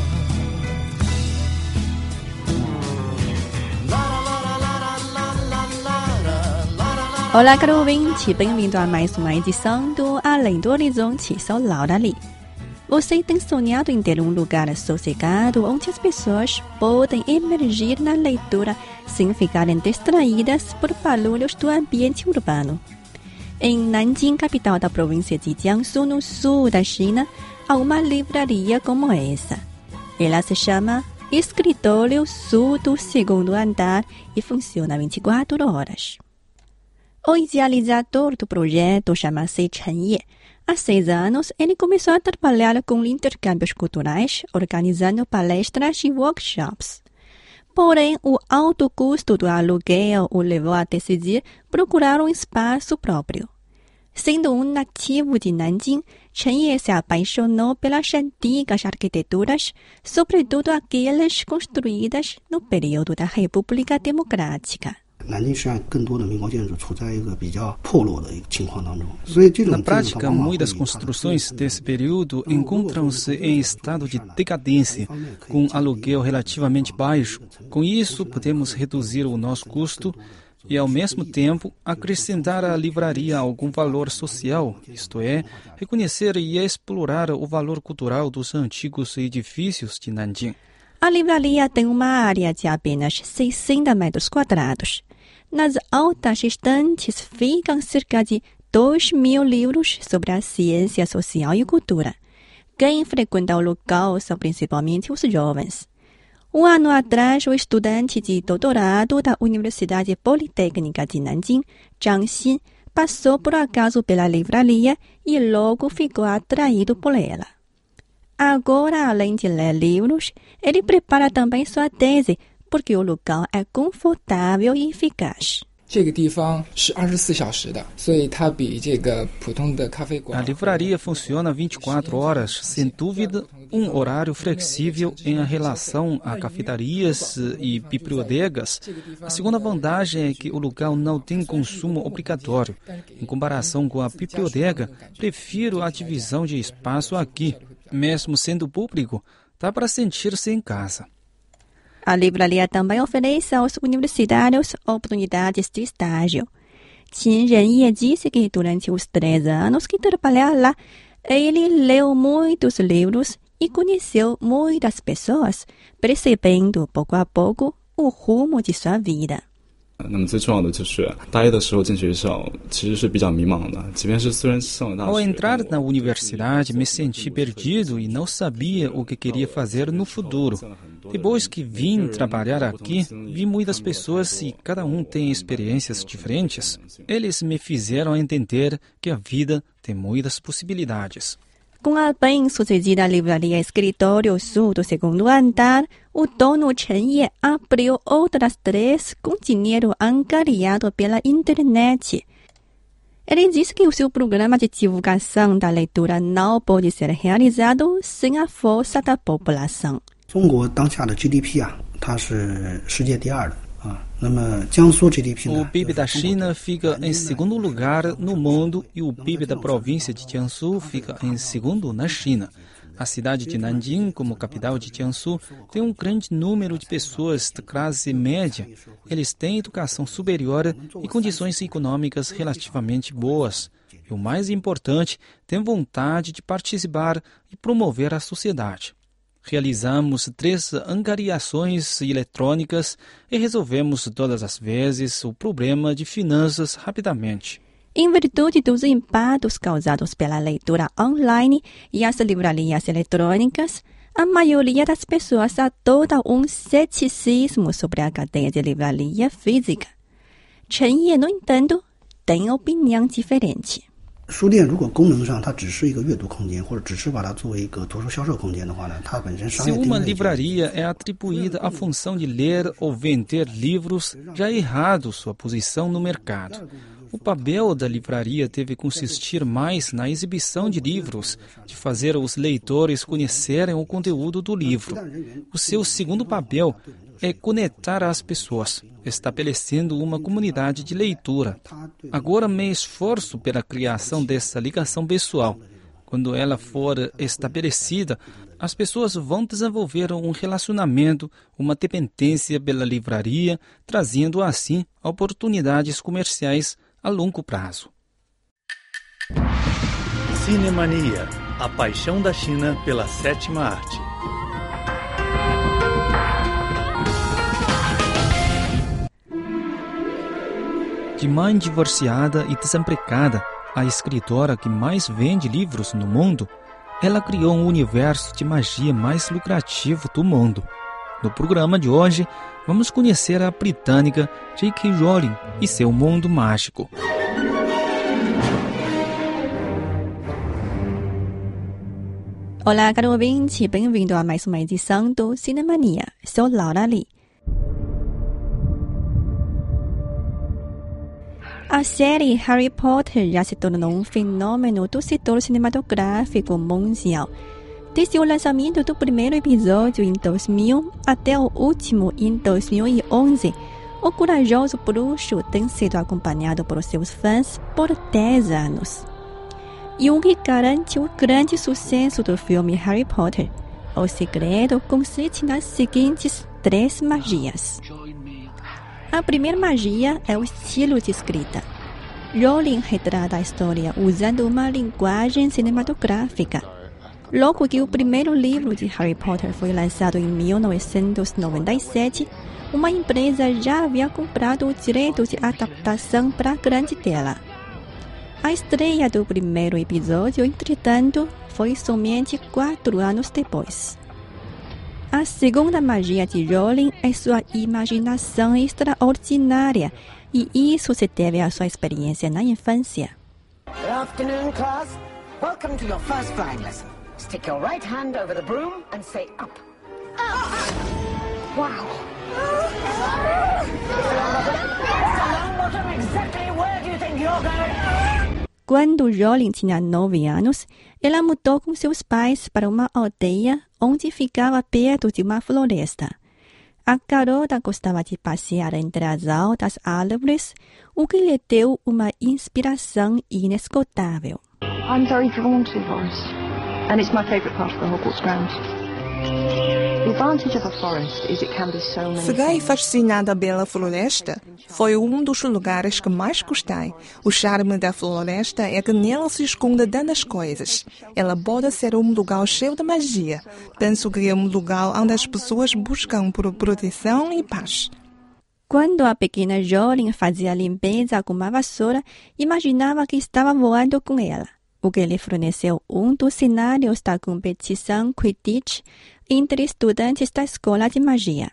Olá, caro ouvinte, bem-vindo a mais uma edição do Além do Horizonte. Sou Laura Lee. Você tem sonhado em ter um lugar sossegado onde as pessoas podem emergir na leitura sem ficarem distraídas por barulhos do ambiente urbano? Em Nanjing, capital da província de Jiangsu, no sul da China, há uma livraria como essa. Ela se chama Escritório Sul do Segundo Andar e funciona vinte e quatro horas. O idealizador do projeto chama-se Chen Ye. Há seis anos, ele começou a trabalhar com intercâmbios culturais, organizando palestras e workshops. Porém, o alto custo do aluguel o levou a decidir procurar um espaço próprio. Sendo um nativo de Nanjing, Chen Ye se apaixonou pelas antigas arquiteturas, sobretudo aquelas construídas no período da República Democrática. Na prática, muitas construções desse período encontram-se em estado de decadência, com aluguel relativamente baixo. Com isso, podemos reduzir o nosso custo e, ao mesmo tempo, acrescentar à livraria algum valor social, isto é, reconhecer e explorar o valor cultural dos antigos edifícios de Nanjing. A livraria tem uma área de apenas sessenta metros quadrados. Nas altas estantes ficam cerca de dois mil livros sobre a ciência social e cultura. Quem frequenta o local são principalmente os jovens. Um ano atrás, o estudante de doutorado da Universidade Politécnica de Nanjing, Zhang Xin, passou por acaso pela livraria e logo ficou atraído por ela. Agora, além de ler livros, ele prepara também sua tese, porque o local é confortável e eficaz. A livraria funciona vinte e quatro horas, sem dúvida, um horário flexível em relação a cafetarias e bibliotecas. A segunda vantagem é que o local não tem consumo obrigatório. Em comparação com a biblioteca, prefiro a divisão de espaço aqui. Mesmo sendo público, dá para sentir-se em casa. A livraria também oferece aos universitários oportunidades de estágio. Qin Renye disse que durante os três anos que trabalhou lá, ele leu muitos livros e conheceu muitas pessoas, percebendo pouco a pouco o rumo de sua vida. Ao entrar na universidade, me senti perdido e não sabia o que queria fazer no futuro. Depois que vim trabalhar aqui, vi muitas pessoas e cada um tem experiências diferentes. Eles me fizeram entender que a vida tem muitas possibilidades. Com a bem-sucedida livraria Escritório Sul do segundo andar, o dono Chen Ye abriu outras três com dinheiro angariado pela internet. Ele disse que o seu programa de divulgação da leitura não pode ser realizado sem a força da população. O P I B da China fica em segundo lugar no mundo e o P I B da província de Jiangsu fica em segundo na China. A cidade de Nanjing, como capital de Jiangsu, tem um grande número de pessoas de classe média. Eles têm educação superior e condições econômicas relativamente boas. E o mais importante, têm vontade de participar e promover a sociedade. Realizamos três angariações eletrônicas e resolvemos todas as vezes o problema de finanças rapidamente. Em virtude dos impactos causados pela leitura online e as livrarias eletrônicas, a maioria das pessoas adota um ceticismo sobre a cadeia de livraria física. Chen Ye, no entanto, tem opinião diferente. Se uma livraria é atribuída à função de ler ou vender livros, já é errado sua posição no mercado. O papel da livraria deve consistir mais na exibição de livros, de fazer os leitores conhecerem o conteúdo do livro. O seu segundo papel é conectar as pessoas, estabelecendo uma comunidade de leitura. Agora me esforço pela criação dessa ligação pessoal. Quando ela for estabelecida, as pessoas vão desenvolver um relacionamento, uma dependência pela livraria, trazendo assim oportunidades comerciais a longo prazo. Cinemania, a paixão da China pela sétima arte. De mãe divorciada e desempregada, a escritora que mais vende livros no mundo, ela criou um universo de magia mais lucrativo do mundo. No programa de hoje, vamos conhecer a britânica J K Rowling e seu mundo mágico. Olá, caro ouvinte, bem-vindo a mais uma edição do Cinemania. Sou Laura Lee. A série Harry Potter já se tornou um fenômeno do setor cinematográfico mundial. Desde o lançamento do primeiro episódio em dois mil até o último em dois mil e onze, o corajoso bruxo tem sido acompanhado por seus fãs por dez anos. E o que garante o grande sucesso do filme Harry Potter? O segredo consiste nas seguintes três magias. A primeira magia é o estilo de escrita. Rowling retrata a história usando uma linguagem cinematográfica. Logo que o primeiro livro de Harry Potter foi lançado em mil novecentos e noventa e sete, uma empresa já havia comprado o direito de adaptação para a grande tela. A estreia do primeiro episódio, entretanto, foi somente quatro anos depois. A segunda magia de Rowling é sua imaginação extraordinária, e isso se deve à sua experiência na infância. Good afternoon, class. Welcome to your first flying lesson. Stick your right hand over the broom and say up. Wow. Exactly where do you think you're going? Quando Rowling tinha nove anos, ela mudou com seus pais para uma aldeia onde ficava perto de uma floresta. A garota gostava de passear entre as altas árvores, o que lhe deu uma inspiração inesgotável. I'm very drawn to the forest, and it's my favorite part of the Hogwarts grounds. The advantage of a forest is it can be so many Fiquei things. fascinada pela floresta. Foi um dos lugares que mais gostei. O charme da floresta é que nela se esconde tantas coisas. Ela pode ser um lugar cheio de magia. Penso que é um lugar onde as pessoas buscam por proteção e paz. Quando a pequena Rowling fazia limpeza com uma vassoura, imaginava que estava voando com ela, o que lhe forneceu um dos cenários da competição Quidditch entre estudantes da escola de magia.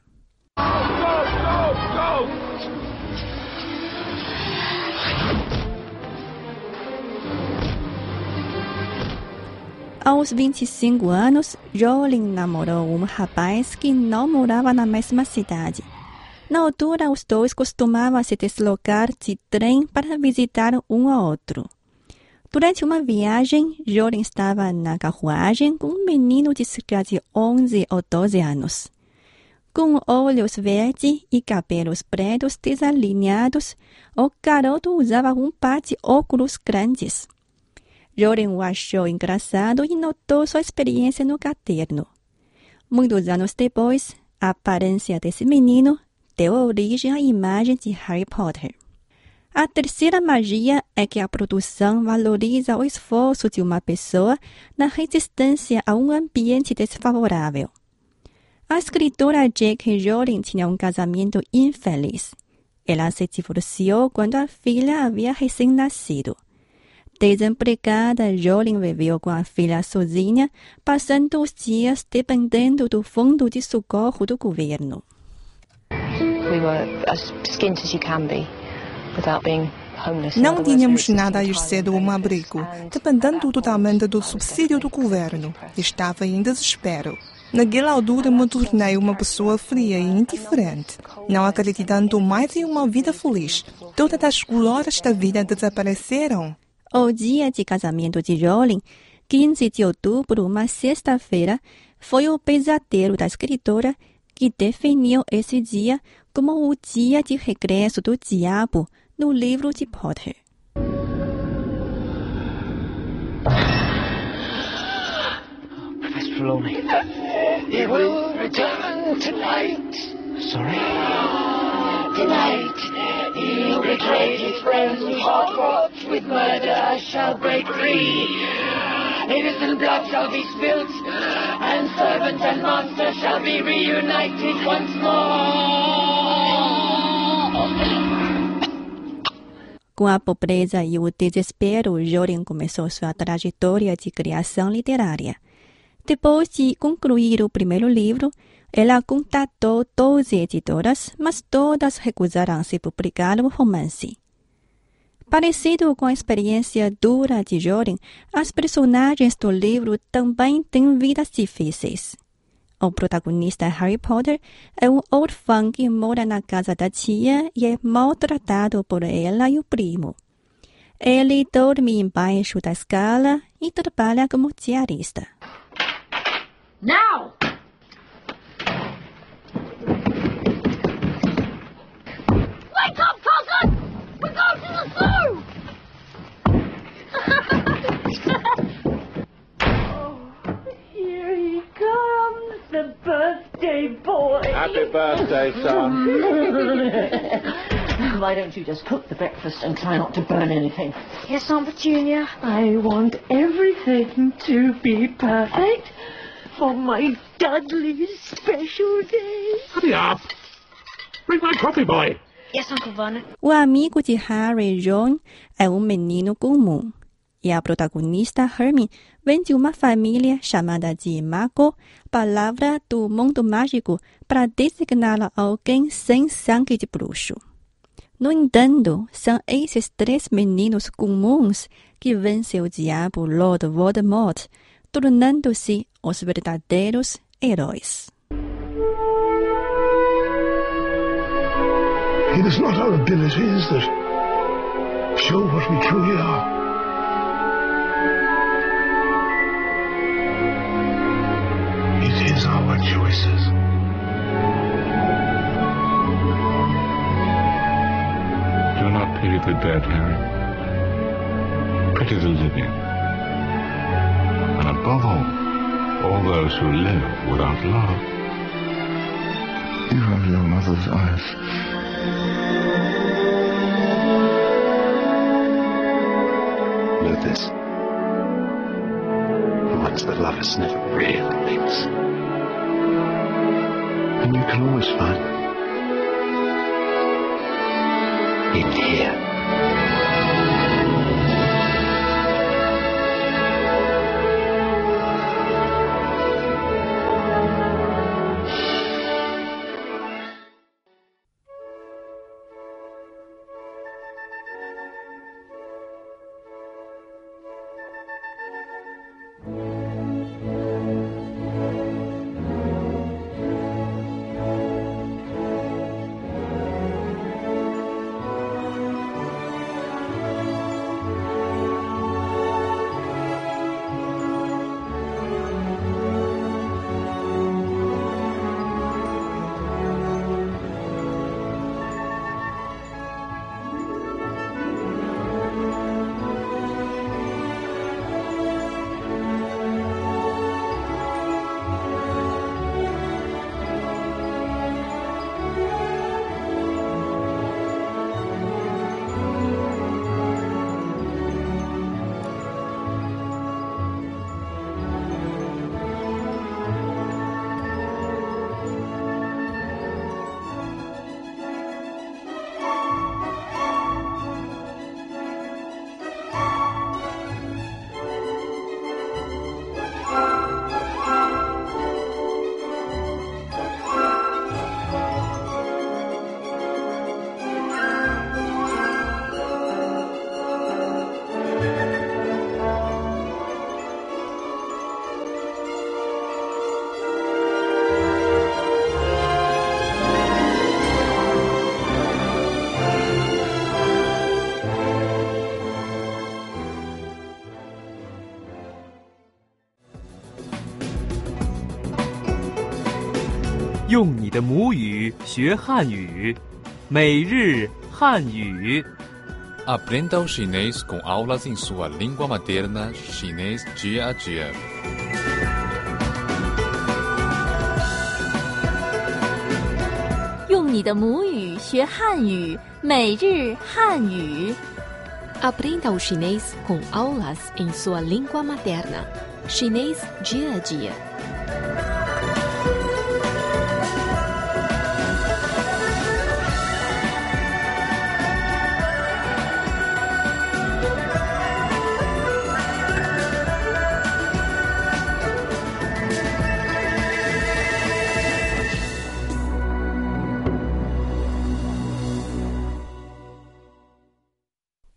Aos vinte e cinco anos, Rowling namorou um rapaz que não morava na mesma cidade. Na altura, os dois costumavam se deslocar de trem para visitar um ao outro. Durante uma viagem, Rowling estava na carruagem com um menino de cerca de onze ou doze anos. Com olhos verdes e cabelos pretos desalinhados, o garoto usava um par de óculos grandes. Rowling o achou engraçado e notou sua experiência no caderno. Muitos anos depois, a aparência desse menino deu origem à imagem de Harry Potter. A terceira magia é que a produção valoriza o esforço de uma pessoa na resistência a um ambiente desfavorável. A escritora J K Rowling tinha um casamento infeliz. Ela se divorciou quando a filha havia recém-nascido. Desempregada, Rowling viveu com a filha sozinha, passando os dias dependendo do fundo de socorro do governo. We were as skint as you can be, without being homeless. Não tínhamos nada a exceto um abrigo, dependendo totalmente do subsídio do governo. Estava em desespero. Naquela altura me tornei uma pessoa fria e indiferente, não acreditando mais em uma vida feliz. Todas as glórias da vida desapareceram. O dia de casamento de Rowling, quinze de outubro, uma sexta-feira, foi o pesadelo da escritora que definiu esse dia como o dia de regresso do diabo no livro de Potter. Professor Trelawney. He will return tonight. Sorry? Tonight, he'll betray his friends Hogwarts with murder shall break free. Innocent blood shall be spilt, and servant and master shall be reunited once more. Com a pobreza e o desespero, Rowling começou sua trajetória de criação literária. Depois de concluir o primeiro livro, ela contatou doze editoras, mas todas recusaram-se publicar o romance. Parecido com a experiência dura de Jordan, as personagens do livro também têm vidas difíceis. O protagonista Harry Potter é um órfão que mora na casa da tia e é maltratado por ela e o primo. Ele dorme embaixo da escala e trabalha como diarista. Now! Wake up, cousin! We're going to the zoo! Oh, here he comes, the birthday boy. Happy birthday, son. Why don't you just cook the breakfast and try not to burn anything? Yes, Aunt Petunia. I want everything to be perfect for my Dudley's special day. Hurry up. Bring my coffee, boy. Yes, Uncle Vernon. O amigo de Harry, Ron, é um menino comum. E a protagonista, Hermione, vem de uma família chamada de Mago, palavra do mundo mágico para designar alguém sem sangue de bruxo. No entanto, são esses três meninos comuns que vencem o diabo Lord Voldemort, tornando-se os verdadeiros heróis. It is not our abilities that show what we truly are. It is our choices. Do not pity the dead, Harry. Pity the living. And above all, all those who live without love. You have your mother's eyes. Know this. The ones that love us never really leaves. And you can always find them in here. “用你的母语学汉语”，每日汉语。 Aprenda o chinês com aulas em sua língua materna, chinês dia a dia. 用你的母语学汉语，每日汉语。 Aprenda o chinês com aulas em sua língua materna, chinês dia a dia.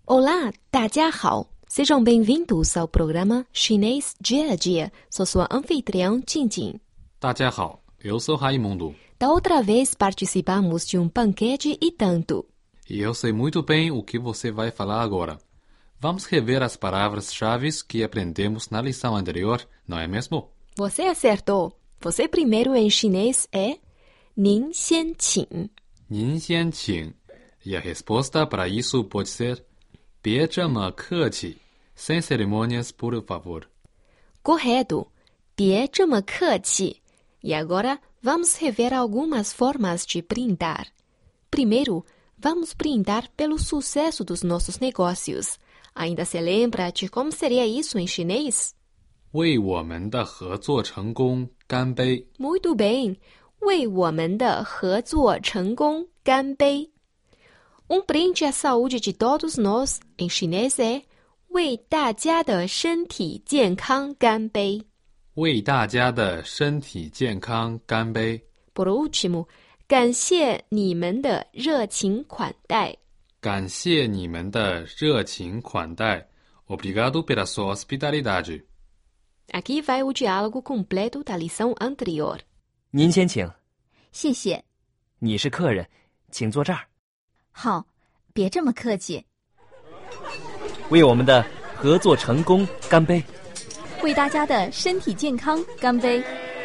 Olá, 大家好. Sejam bem-vindos ao programa Chinês Dia a Dia. Sou sua anfitriã, Jingjing. 大家好, eu sou Raimundo. Da outra vez participamos de um banquete e tanto. E eu sei muito bem o que você vai falar agora. Vamos rever as palavras-chave que aprendemos na lição anterior, não é mesmo? Você acertou. Você primeiro em chinês é 您先请. 您先请. E a resposta para isso pode ser 别这么客气, sem cerimônias, por favor. Correto. 别这么客气. E agora vamos rever algumas formas de brindar. Primeiro, vamos brindar pelo sucesso dos nossos negócios. Ainda se lembra de como seria isso em chinês? 为我们的合作成功干杯. Muito bem. 为我们的合作成功干杯. Um brinde à saúde de todos nós, em chinês é 为大家的身体健康干杯. 为大家的身体健康干杯. Por último, 感谢你们的热情款待. 感谢你们的热情款待. Obrigado pela sua hospitalidade. Aqui vai o diálogo completo da lição anterior. 您先请。 谢谢。 你是客人，请坐这儿。 好，别这么客气。 为我们的合作成功干杯。 为大家的身体健康干杯。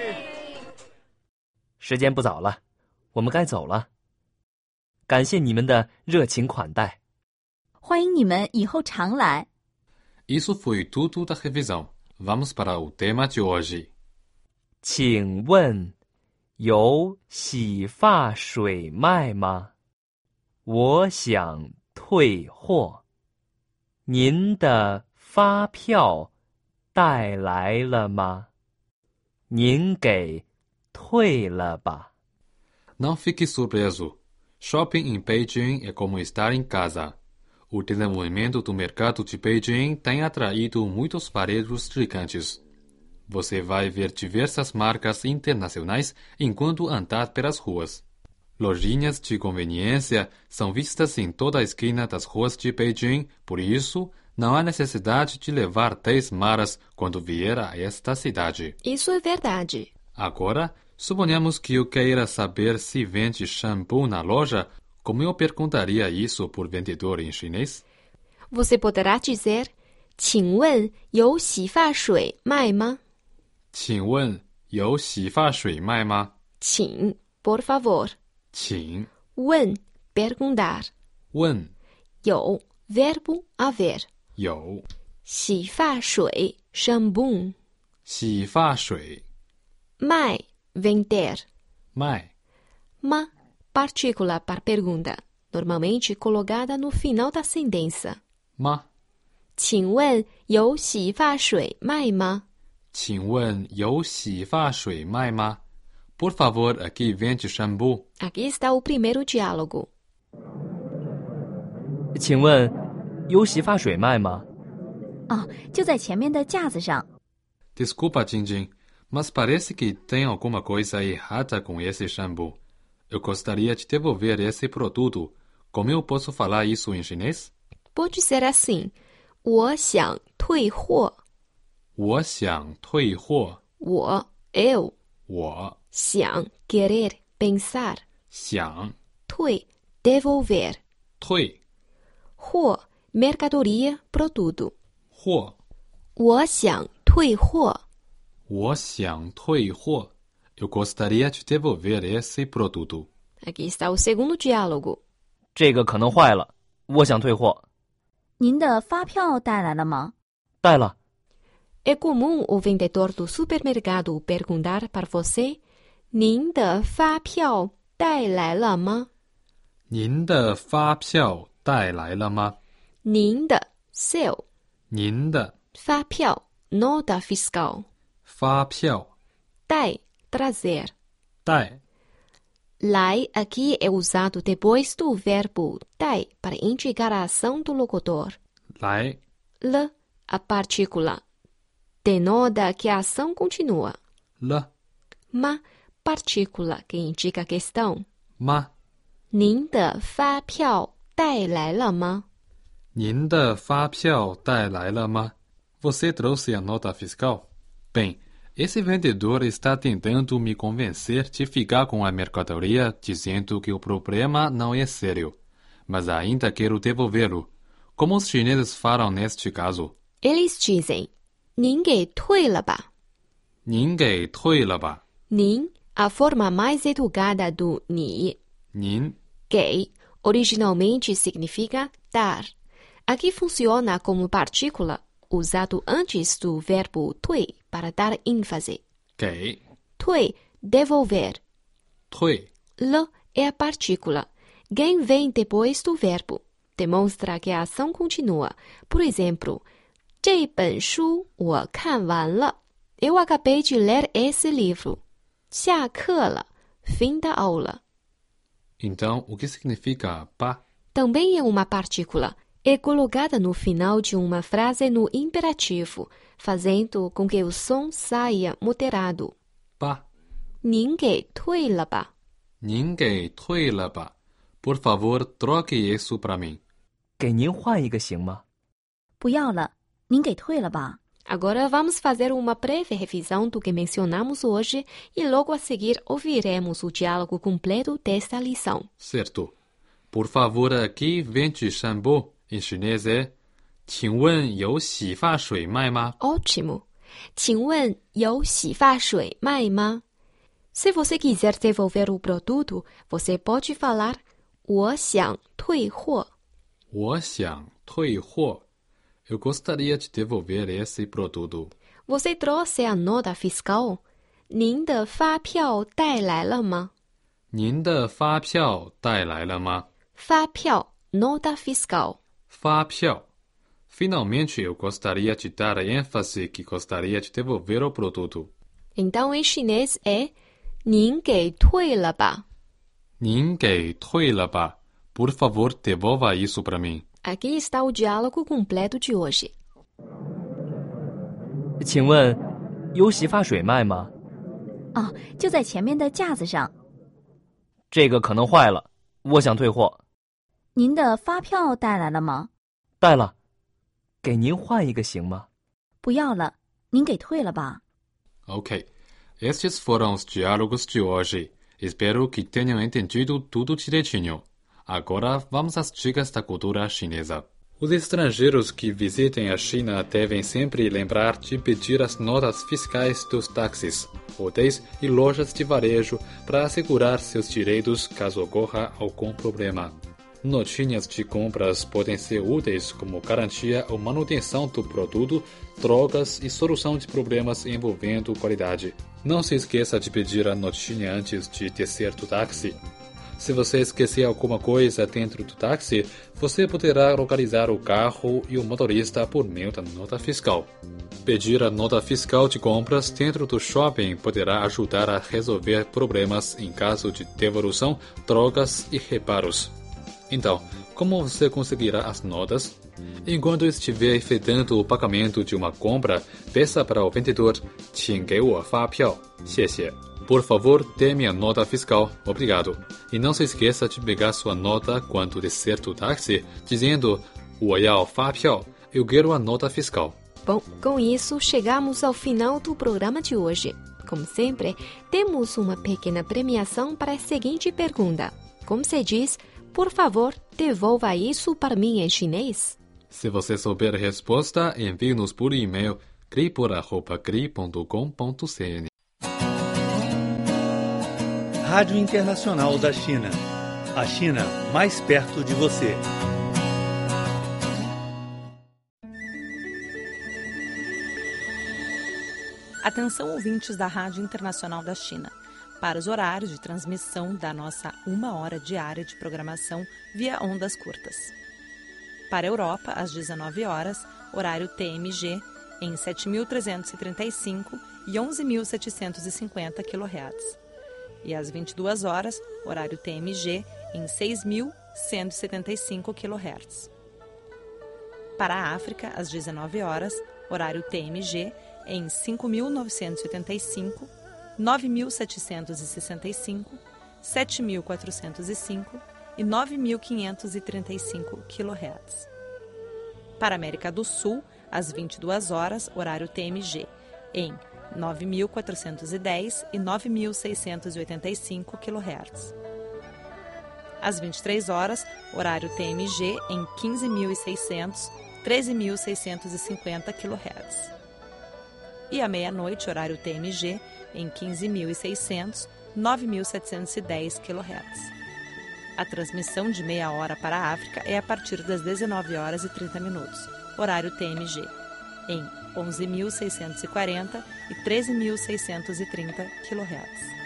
时间不早了，我们该走了。感谢你们的热情款待。 欢迎你们以后常来。 Isso foi tudo da revisão. Vamos para o tema de hoje. 请问有洗发水卖吗？我想退货。您的发票带来了吗？您给退了吧。 Não fique surpreso. Shopping em Beijing é como estar em casa. O desenvolvimento do mercado de Beijing tem atraído muitos varejos gigantes. Você vai ver diversas marcas internacionais enquanto andar pelas ruas. Lojinhas de conveniência são vistas em toda a esquina das ruas de Beijing, por isso, não há necessidade de levar dez malas quando vier a esta cidade. Isso é verdade. Agora, suponhamos que eu queira saber se vende shampoo na loja. Como eu perguntaria isso por vendedor em chinês? Você poderá dizer, 请问有洗发水卖吗？ 请问有洗发水卖吗？ 请 por favor. 请问 perguntar. 问有 verbo haver. 有洗发水 shampoo. 洗发水卖 vender. 卖 Ma partícula para pergunta, normalmente colocada no final da sentença. 吗？ 请问有洗发水卖吗？ 请问有洗发水卖吗？ Por favor, aqui vende shampoo. Aqui está o primeiro diálogo. 请问有洗发水卖吗？ 哦，就在前面的架子上。 Desculpa, Jingjing, mas parece que tem alguma coisa errada com esse shampoo. Eu gostaria de devolver esse produto. Como eu posso falar isso em chinês? Pode ser assim. 我想退货。 我想退货。 我 eu 我想 querer pensar 想退 devolver 退货 mercadoria produto 货我想退货我想退货 Eu gostaria de devolver esse produto. Aqui está o segundo diálogo. 这个可能坏了，我想退货。 您的发票带来了吗？ 带了。 É comum o vendedor do supermercado perguntar para você: 您的发票带来了吗？ 您的发票带来了吗？ 您的 seu 您的发票 nota fiscal 发票带 trazer 带 Lai aqui é usado depois do verbo 带 para indicar a ação do locutor. 来 L, a partícula, denota que a ação continua. L. Ma, partícula que indica a questão. 吗？ 您的发票带来了吗？ 您的发票带来了吗? Você trouxe a nota fiscal? Bem, esse vendedor está tentando me convencer de ficar com a mercadoria, dizendo que o problema não é sério. Mas ainda quero devolvê-lo. Como os chineses falam neste caso? Eles dizem, 您给退了吧. 您给退了吧. 您, a forma mais educada do 你. 您给, originalmente significa dar. Aqui funciona como partícula, usado antes do verbo 退 para dar ênfase. 给退, devolver. 退了 é a partícula. Quem vem depois do verbo. Demonstra que a ação continua. Por exemplo, 这本书我看完了. Eu acabei de ler esse livro. 下课了. Fim da aula. Então, o que significa pá? Também é uma partícula. É colocada no final de uma frase no imperativo, fazendo com que o som saia moderado. pá. 您给退了吧. 您给退了吧. Por favor, troque isso para mim. 给您换一个行吗？ 不要了，您给退了吧。 Agora vamos fazer uma breve revisão do que mencionamos hoje e logo a seguir ouviremos o diálogo completo desta lição. Certo. Por favor, aqui vende shampoo. Em chinês é 请问有洗发水卖吗? Ótimo. 请问有洗发水卖吗? Se você quiser devolver o produto, você pode falar 我想退货. 我想退货. Eu gostaria de devolver esse produto. Você trouxe a nota fiscal? 您的发票带来了吗? 您的发票带来了吗? 发票, nota fiscal. 发票. Finalmente, eu gostaria de dar ênfase que gostaria de devolver o produto. Então, em chinês é 您给退了吧? 您给退了吧? Por favor, devolva isso para mim. Aqui está o diálogo completo de hoje. 请问有洗发水卖吗？ 哦，就在前面的架子上。 这个可能坏了，我想退货。 您的发票带来了吗？ 带了，给您换一个行吗？ 不要了，您给退了吧。 Ok, estes foram os diálogos de hoje. Espero que tenham entendido tudo direitinho. Agora vamos às dicas da cultura chinesa. Os estrangeiros que visitem a China devem sempre lembrar de pedir as notas fiscais dos táxis, hotéis e lojas de varejo para assegurar seus direitos caso ocorra algum problema. Notinhas de compras podem ser úteis como garantia ou manutenção do produto, trocas e solução de problemas envolvendo qualidade. Não se esqueça de pedir a notinha antes de descer do táxi. Se você esquecer alguma coisa dentro do táxi, você poderá localizar o carro e o motorista por meio da nota fiscal. Pedir a nota fiscal de compras dentro do shopping poderá ajudar a resolver problemas em caso de devolução, trocas e reparos. Então, como você conseguirá as notas? Enquanto estiver efetuando o pagamento de uma compra, peça para o vendedor 请给我发票，谢谢. Por favor, dê-me a nota fiscal. Obrigado. E não se esqueça de pegar sua nota quando descer do táxi, dizendo 我要发票, eu quero a nota fiscal. Bom, com isso, chegamos ao final do programa de hoje. Como sempre, temos uma pequena premiação para a seguinte pergunta. Como se diz, por favor, devolva isso para mim em chinês? Se você souber a resposta, envie-nos por e-mail cri por arroba cri ponto com ponto cn. Rádio Internacional da China. A China mais perto de você. Atenção, ouvintes da Rádio Internacional da China, para os horários de transmissão da nossa uma hora diária de programação via ondas curtas. Para a Europa, às dezenove horas, horário T M G, em sete mil trezentos e trinta e cinco e onze mil setecentos e cinquenta quilohertz. E às vinte e duas horas, horário T M G, em seis mil cento e setenta e cinco quilohertz. Para a África, às dezenove horas, horário T M G, em cinco mil novecentos e oitenta e cinco, nove mil setecentos e sessenta e cinco, sete mil quatrocentos e cinco e nove mil quinhentos e trinta e cinco quilohertz. Para a América do Sul, às vinte e duas horas, horário T M G, em nove mil quatrocentos e dez e nove mil seiscentos e oitenta e cinco quilohertz. Às vinte e três horas, horário T M G, em quinze mil e seiscentos, treze mil seiscentos e cinquenta quilohertz. E à meia-noite, horário T M G, em quinze mil e seiscentos, nove mil setecentos e dez quilohertz. A transmissão de meia hora para a África é a partir das dezenove horas e trinta minutos, horário T M G, em onze mil seiscentos e quarenta e treze mil seiscentos e trinta quilohertz.